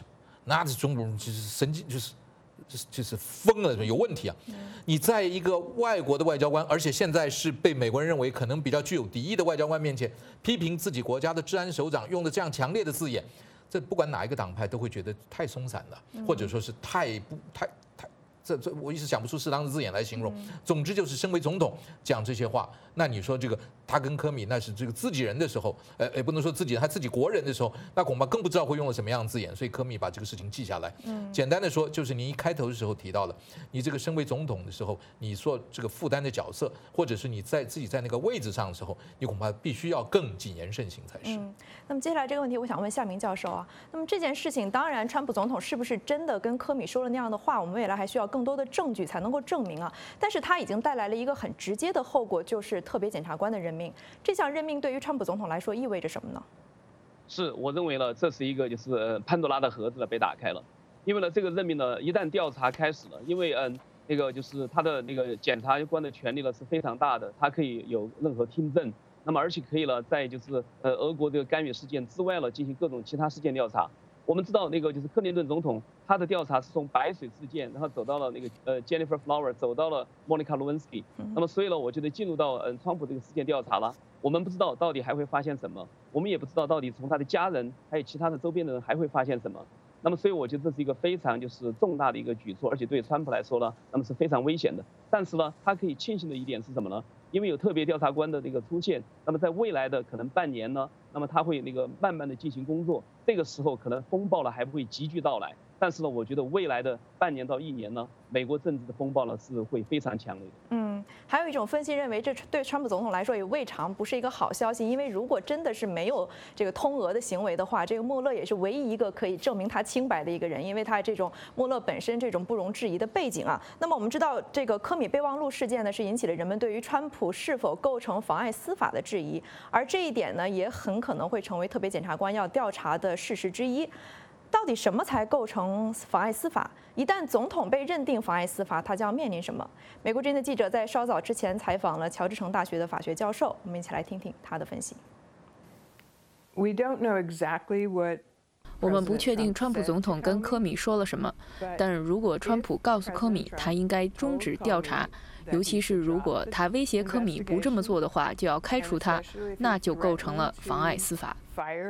not 中国人就是神经，就是疯了，有问题啊！你在一个外国的外交官，而且现在是被美国人认为可能比较具有敌意的外交官面前，批评自己国家的治安首长用的这样强烈的字眼，这不管哪一个党派都会觉得太松散了，或者说是太这我一时想不出适当的字眼来形容。总之就是身为总统讲这些话，那你说这个他跟科米那是这个自己人的时候，也不能说他自己国人的时候，那恐怕更不知道会用了什么样的字眼。所以科米把这个事情记下来。简单的说，就是您一开头的时候提到了，你这个身为总统的时候，你说这个负担的角色，或者是你自己在那个位置上的时候，你恐怕必须要更谨言慎行才是。 那么接下来这个问题，我想问夏明教授啊。那么这件事情，当然川普总统是不是真的跟科米说了那样的话，我们未来还需要更多的证据才能够证明啊。但是他已经带来了一个很直接的后果，就是特别检察官的任命。这项任命对于川普总统来说意味着什么呢？ 是我认为呢，这是一个就是潘多拉的盒子呢被打开了。因为呢，这个任命呢，一旦调查开始了，因为那个就是他的那个检察官的权力呢是非常大的，他可以有任何听证，那么而且可以呢在就是俄国这个干预事件之外了进行各种其他事件调查。我们知道那个就是克林顿总统，他的调查是从白水事件，然后走到了那个Jennifer Flower， 走到了 Monica Lewinsky。那么所以呢，我觉得进入到川普这个事件调查了，我们不知道到底还会发现什么，我们也不知道到底从他的家人还有其他的周边的人还会发现什么。那么所以我觉得这是一个非常就是重大的一个举措，而且对川普来说呢，那么是非常危险的。但是呢，他可以庆幸的一点是什么呢？因为有特别调查官的这个出现，那么在未来的可能半年呢，那么他会那个慢慢的进行工作，这个时候可能风暴呢还不会急剧到来。但是呢，我觉得未来的半年到1年呢，美国政治的风暴呢是会非常强烈的。 还有一种分析认为，这对川普总统来说也未尝不是一个好消息，因为如果真的是没有这个通俄的行为的话，这个穆勒也是唯一一个可以证明他清白的一个人，因为他这种穆勒本身这种不容置疑的背景啊。那么我们知道，这个科米备忘录事件呢，是引起了人们对于川普是否构成妨碍司法的质疑，而这一点呢，也很可能会成为特别检察官要调查的事实之一。 到底什么才构成妨碍司法？一旦总统被认定妨碍司法，他将要面临什么？美国之音的记者在稍早之前采访了乔治城大学的法学教授，我们一起来听听他的分析。 我们不确定川普总统跟科米说了什么，但如果川普告诉科米他应该终止调查，尤其是如果他威胁科米不这么做的话，就要开除他，那就构成了妨碍司法。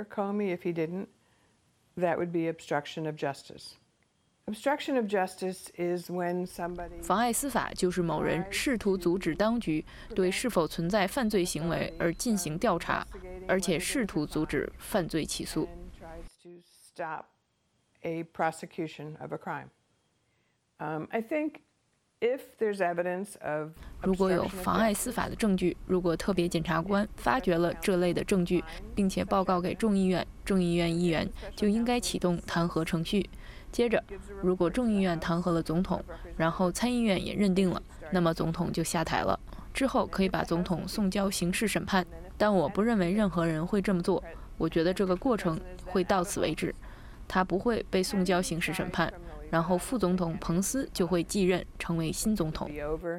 妨碍司法就是某人试图阻止当局对是否存在犯罪行为而进行调查，而且试图阻止犯罪起诉。如果有妨碍司法的证据，如果特别检察官发掘了这类的证据，并且报告给众议院，众议院议员就应该启动弹劾程序。接着，如果众议院弹劾了总统，然后参议院也认定了，那么总统就下台了。之后可以把总统送交刑事审判，但我不认为任何人会这么做。我觉得这个过程会到此为止，他不会被送交刑事审判，然后副总统彭斯就会继任成为新总统。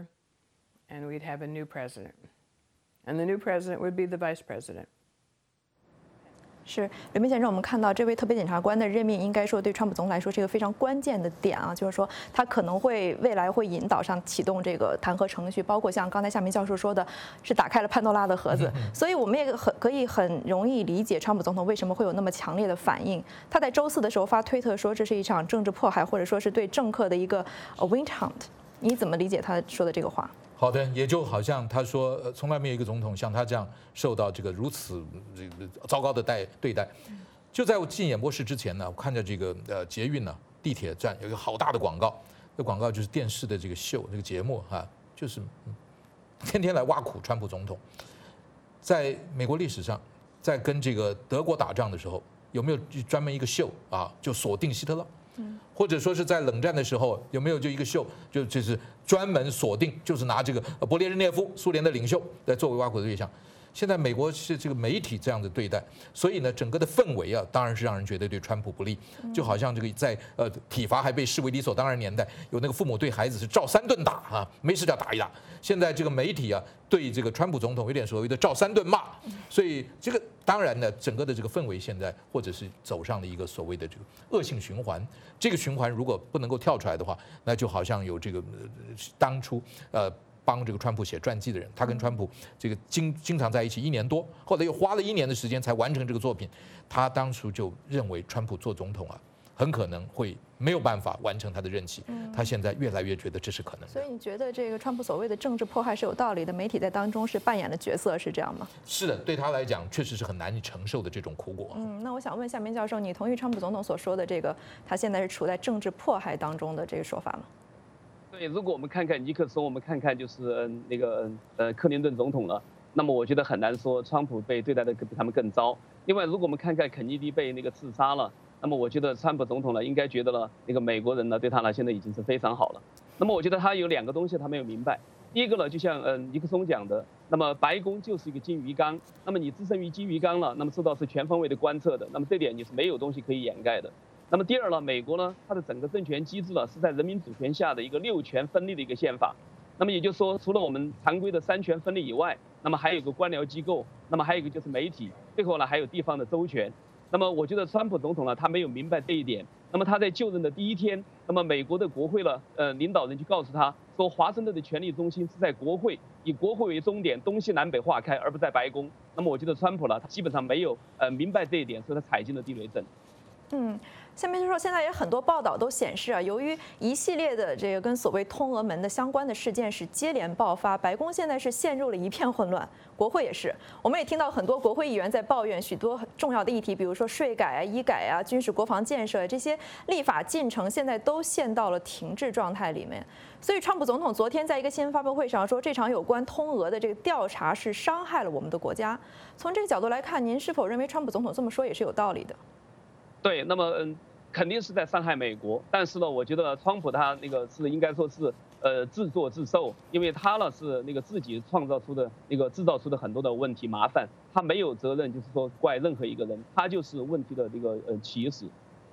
是刘明先生，我们看到这位特别检察官的任命，应该说对川普总统来说是一个非常关键的点啊，就是说他可能会未来会引导上启动这个弹劾程序，包括像刚才夏明教授说的，是打开了潘多拉的盒子，所以我们也可以很容易理解川普总统为什么会有那么强烈的反应。他在周4的时候发推特说这是一场政治迫害，或者说是对政客的一个 witch hunt， 你怎么理解他说的这个话？ 好的，也就好像他说，从来没有一个总统像他这样受到这个如此糟糕的对待。就在我进演播室之前呢，我看着这个捷运呢地铁站有一个好大的广告，这广告就是电视的这个秀这个节目啊，就是天天来挖苦川普总统。在美国历史上，在跟这个德国打仗的时候，有没有专门一个秀啊，就锁定希特勒？或者说是在冷战的时候，有没有就一个秀，就是专门锁定，就是拿这个勃列日涅夫苏联的领袖来作为挖苦的对象。现在美国是这个媒体这样的对待，所以呢，整个的氛围啊，当然是让人觉得对川普不利。就好像这个在体罚还被视为理所当然年代，有那个父母对孩子是照3顿打啊，没事就要打一打。现在这个媒体啊，对这个川普总统有点所谓的照3顿骂，所以这个当然呢，整个的这个氛围现在或者是走上了一个所谓的这个恶性循环。这个循环如果不能够跳出来的话，那就好像有这个当初帮这个川普写传记的人，他跟川普这个经常在一起1年多，后来又花了1年的时间才完成这个作品。他当初就认为川普做总统啊，很可能会没有办法完成他的任期。他现在越来越觉得这是可能的。 所以你觉得这个川普所谓的政治迫害是有道理的？媒体在当中是扮演了角色，是这样吗？ 是的，对他来讲确实是很难以承受的这种苦果。 那我想问夏明教授，你同意川普总统所说的这个他现在是处在政治迫害当中的这个说法吗？ 对，如果我们看看尼克松，我们看看就是克林顿总统了，那么我觉得很难说川普被对待的比他们更糟。另外，如果我们看看肯尼迪被刺杀了，那么我觉得川普总统呢应该觉得美国人呢对他呢现在已经是非常好了。那么我觉得他有2个东西他没有明白。第一个呢，就像尼克松讲的，那么白宫就是一个金鱼缸，那么你置身于金鱼缸了，那么受到是全方位的观测的，那么这点你是没有东西可以掩盖的。那么第二呢，美国呢，它的整个政权机制呢是在人民主权下的一个6权分立的一个宪法。那么也就是说，除了我们常规的3权分立以外，那么还有一个官僚机构，那么还有一个就是媒体，最后呢还有地方的州权。那么我觉得川普总统呢，他没有明白这一点。那么他在就任的第1天，那么美国的国会呢，领导人就告诉他说，华盛顿的权力中心是在国会，以国会为终点，东西南北划开，而不在白宫。那么我觉得川普呢，他基本上没有明白这一点，所以他踩进了地雷阵。 下面就说，现在有很多报道都显示啊，由于一系列的这个跟所谓通俄门的相关的事件是接连爆发，白宫现在是陷入了一片混乱，国会也是。我们也听到很多国会议员在抱怨许多重要的议题，比如说税改啊、医改啊、军事国防建设这些立法进程，现在都陷到了停滞状态里面。所以，川普总统昨天在一个新闻发布会上说，这场有关通俄的这个调查是伤害了我们的国家。从这个角度来看，您是否认为川普总统这么说也是有道理的？ 对，那么肯定是在伤害美国，但是呢，我觉得川普他是应该说是自作自受，因为他呢是自己创造出的制造出的很多的问题麻烦，他没有责任就是说怪任何一个人，他就是问题的起始。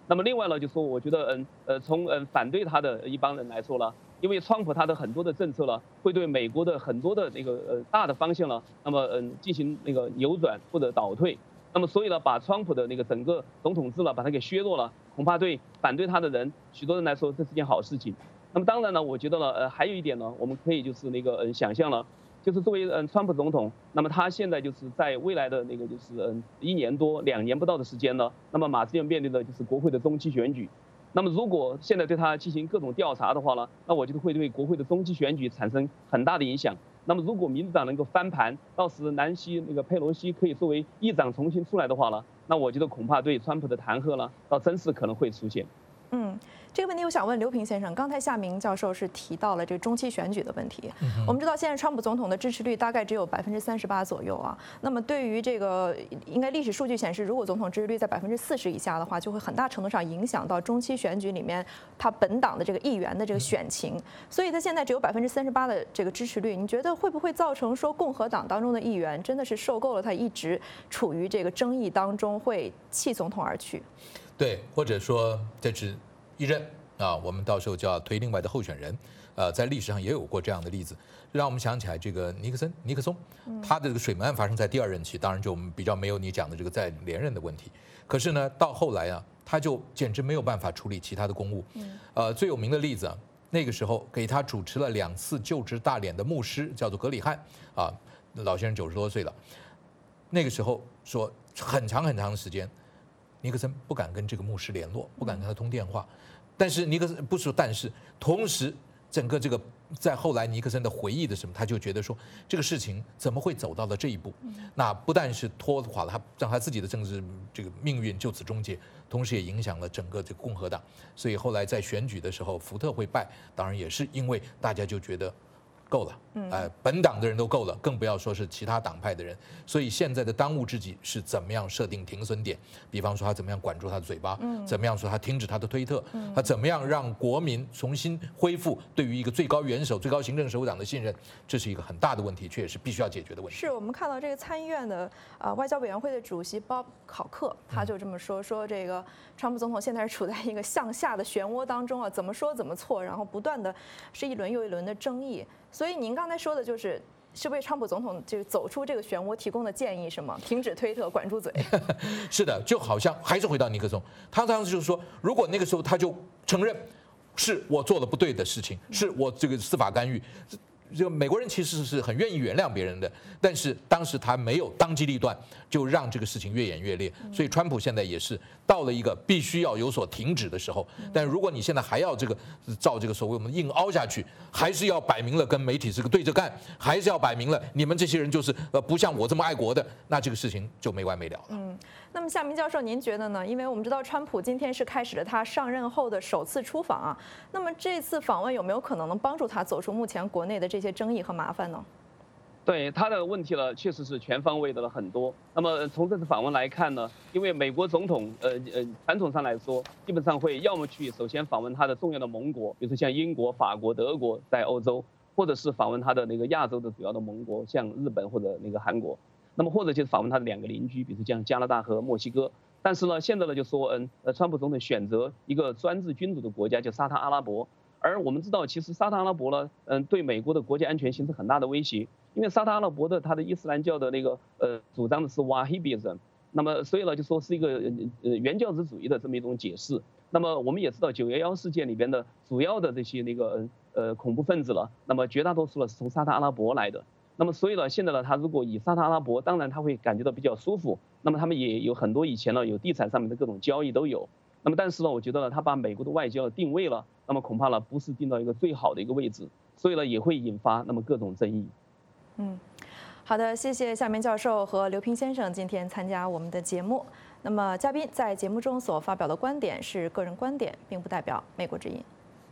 那么另外呢，就说我觉得从反对他的一帮人来说呢，因为川普他的很多的政策呢，会对美国的很多的那个大的方向呢，那么进行那个扭转或者倒退。那么所以呢，把川普的那个整个总统制呢，把它给削弱了，恐怕对反对他的人，许多人来说，这是件好事情。那么当然呢，我觉得呢，还有一点呢，我们可以就是那个想象了，就是作为川普总统，那么他现在就是在未来的那个就是1年多2年不到的时间呢，那么马上要面对的就是国会的中期选举。那么如果现在对他进行各种调查的话呢，那我觉得会对国会的中期选举产生很大的影响。那么如果民主党能够翻盘，到时南希那个佩洛西可以作为议长重新出来的话呢，那我觉得恐怕对川普的弹劾呢，倒真是可能会出现。 这个问题我想问刘平先生，刚才夏明教授是提到了这个中期选举的问题。我们知道现在川普总统的支持率大概只有38%左右啊。那么对于这个，应该历史数据显示，如果总统支持率在40%以下的话，就会很大程度上影响到中期选举里面他本党的这个议员的这个选情。所以他现在只有38%的这个支持率，你觉得会不会造成说共和党当中的议员真的是受够了他一直处于这个争议当中，会弃总统而去？ 对，或者说这是一任啊，我们到时候就要推另外的候选人。在历史上也有过这样的例子，让我们想起来这个尼克松，他的这个水门案发生在第2任期，当然就我们比较没有你讲的这个再连任的问题。可是呢，到后来啊，他就简直没有办法处理其他的公务。最有名的例子啊，那个时候给他主持了2次就职大典的牧师叫做格里汉啊，老先生90多岁了。那个时候说很长的时间，尼克森不敢跟这个牧师联络，不敢跟他通电话。但是尼克森不是，但是同时整个这个在后来尼克森的回忆的什么，他就觉得说这个事情怎么会走到了这一步？那不但是拖垮了他，让他自己的政治这个命运就此终结，同时也影响了整个这个共和党。所以后来在选举的时候，福特会败，当然也是因为大家就觉得够了，本党的人都够了，更不要说是其他党派的人。所以现在的当务之急是怎么样设定停损点，比方说他怎么样管住他的嘴巴，怎么样说他停止他的推特，他怎么样让国民重新恢复对于一个最高元首、最高行政首长的信任，这是一个很大的问题，却也是必须要解决的问题。 是我们看到这个参议院的外交委员会的主席鲍考克，他就这么说这个川普总统现在是处在一个向下的漩涡当中啊，怎么说怎么错，然后不断的是一轮又一轮的争议。所以您刚才说的是为川普总统这个走出这个漩涡提供的建议是吗？停止推特，管住嘴。 是的，就好像还是回到尼克松，他当时就是说，如果那个时候他就承认是我做了不对的事情，是我这个司法干预。这个美国人其实是很愿意原谅别人的，但是当时他没有当机立断，就让这个事情越演越烈。所以川普现在也是到了一个必须要有所停止的时候。但如果你现在还要这个照这个所谓我们硬凹下去，还是要摆明了跟媒体是个对着干，还是要摆明了你们这些人就是不像我这么爱国的，那这个事情就没完没了了。 那么夏明教授，您觉得呢？因为我们知道川普今天是开始了他上任后的首次出访啊，那么这次访问有没有可能能帮助他走出目前国内的这些争议和麻烦呢？ 对他的问题呢，确实是全方位的了很多。那么从这次访问来看呢，因为美国总统传统上来说，基本上会要么去首先访问他的重要的盟国，比如说像英国、法国、德国在欧洲，或者是访问他的那个亚洲的主要的盟国，像日本或者那个韩国。那么或者就是访问他的2个邻居，比如像加拿大和墨西哥。但是呢，现在呢就说川普总统选择一个专制君主的国家，叫沙特阿拉伯。而我们知道，其实沙特阿拉伯呢，对美国的国家安全形成很大的威胁，因为沙特阿拉伯的它的伊斯兰教的那个主张的是 Wahhabism， 那么所以呢就说是一个原教旨主义的这么一种解释。那么我们也知道911事件里边的主要的这些那个恐怖分子了，那么绝大多数呢是从沙特阿拉伯来的。那么所以呢，现在呢，他如果以沙特阿拉伯，当然他会感觉到比较舒服。那么他们也有很多以前呢有地产上面的各种交易都有。那么但是呢，我觉得呢，他把美国的外交定位了，那么恐怕呢不是定到一个最好的一个位置，所以呢也会引发那么各种争议。 好的，谢谢夏明教授和刘平先生今天参加我们的节目。那么嘉宾在节目中所发表的观点是个人观点，并不代表美国之音。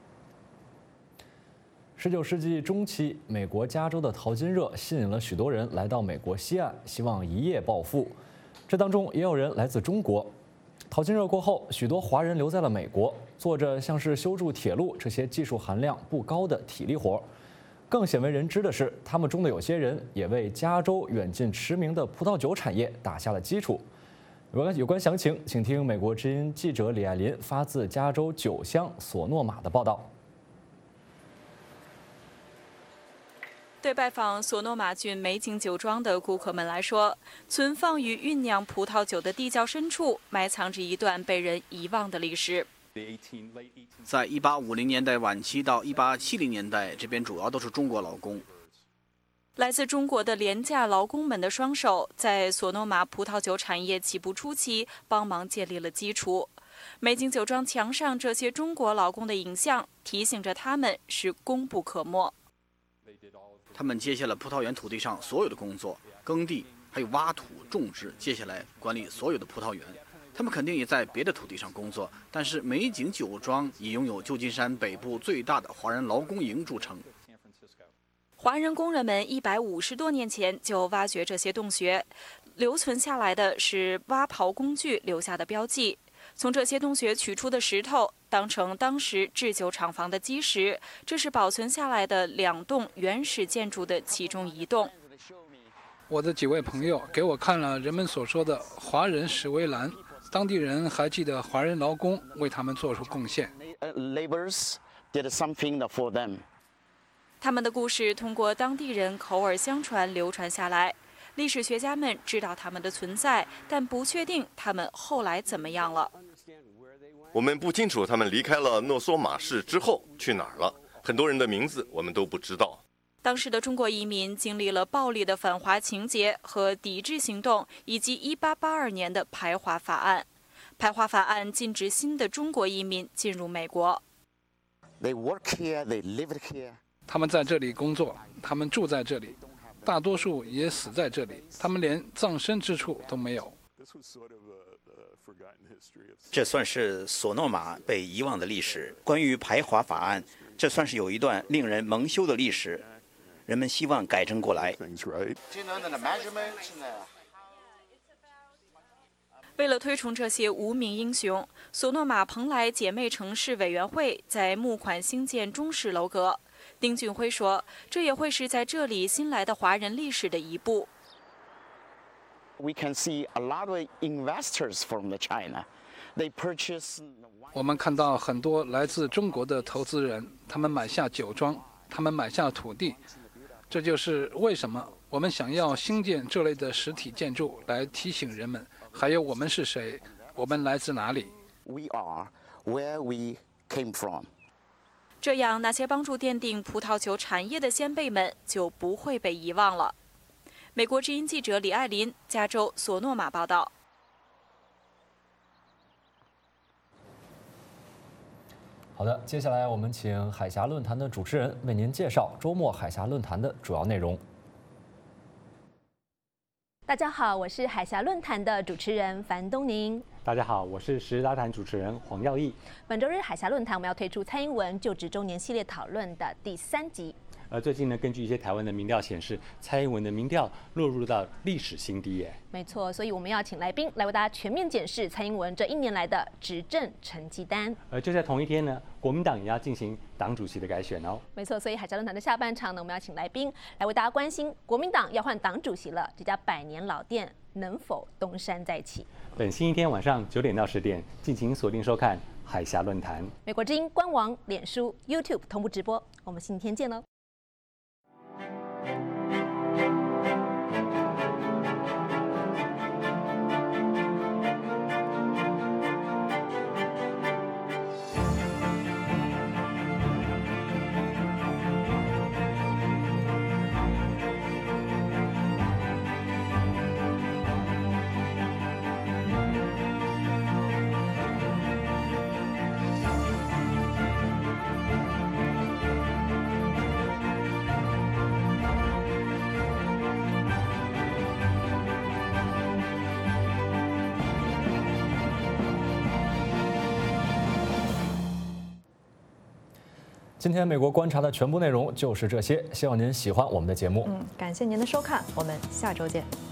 19世纪中期，美国加州的淘金热吸引了许多人来到美国西岸，希望一夜暴富。这当中也有人来自中国。淘金热过后，许多华人留在了美国，做着像是修筑铁路这些技术含量不高的体力活。更鲜为人知的是，他们中的有些人也为加州远近驰名的葡萄酒产业打下了基础。 有关详情，请听美国之音记者李爱林发自加州9乡索诺玛的报道。 对拜访索诺玛郡美景酒庄的顾客们来说，存放与酝酿葡萄酒的地窖深处埋藏着一段被人遗忘的历史。 在1850年代晚期到1870年代，这边主要都是中国劳工。 来自中国的廉价劳工们的双手，在索诺玛葡萄酒产业起步初期帮忙建立了基础。美景酒庄墙上这些中国劳工的影像，提醒着他们是功不可没。 他们接下了葡萄园土地上所有的工作，耕地，还有挖土、种植，接下来管理所有的葡萄园。他们肯定也在别的土地上工作，但是美景酒庄以拥有旧金山北部最大的华人劳工营著称。 华人工人们150多年前就挖掘这些洞穴，留存下来的是挖刨工具留下的标记。从这些洞穴取出的石头当成当时制酒厂房的基石，这是保存下来的2栋原始建筑的其中一栋。 我的几位朋友给我看了人们所说的华人史威兰，当地人还记得华人劳工为他们做出贡献。 他们的故事通过当地人口耳相传流传下来，历史学家们知道他们的存在，但不确定他们后来怎么样了。 我们不清楚他们离开了诺索马市之后去哪儿了，很多人的名字我们都不知道。 当时的中国移民经历了暴力的反华情节和抵制行动，以及1882年的排华法案。排华法案禁止新的中国移民进入美国。 他们在这里工作，他们住在这里，大多数也死在这里，他们连葬身之处都没有。 这算是索诺玛被遗忘的历史。关于排华法案，这算是有一段令人蒙羞的历史，人们希望改正过来。 为了推崇这些无名英雄，索诺玛蓬莱姐妹城市委员会在募款兴建中式楼阁。丁俊晖说，这也会是在这里新来的华人历史的一步。 我们看到很多来自中国的投资人，他们买下酒庄，他们买下土地。这就是为什么我们想要兴建这类的实体建筑，来提醒人们，还有我们是谁，我们来自哪里。 这样，那些帮助奠定葡萄酒产业的先辈们就不会被遗忘了。美国之音记者李爱林，加州索诺玛报道。 好的，接下来我们请海峡论坛的主持人为您介绍周末海峡论坛的主要内容。 大家好，我是海峡论坛的主持人樊东宁。 大家好，我是时事杂谈主持人黄耀义。 本周日海峡论坛我们要推出蔡英文就职周年系列讨论的第3集。 最近呢，根据一些台湾的民调显示，蔡英文的民调落入到历史新低耶。 没错，所以我们要请来宾来为大家全面检视蔡英文这1年来的执政成绩单。 就在同一天呢，国民党也要进行党主席的改选哦。 没错，所以海峡论坛的下半场呢，我们要请来宾来为大家关心国民党要换党主席了，这家100年老店能否东山再起？ 本星期天晚上9点到10点，敬请锁定收看海峡论坛。 美国之音官网、脸书、YouTube 同步直播，我们星期天见喽。 今天美国观察的全部内容就是这些，希望您喜欢我们的节目。 感谢您的收看，我们下周见。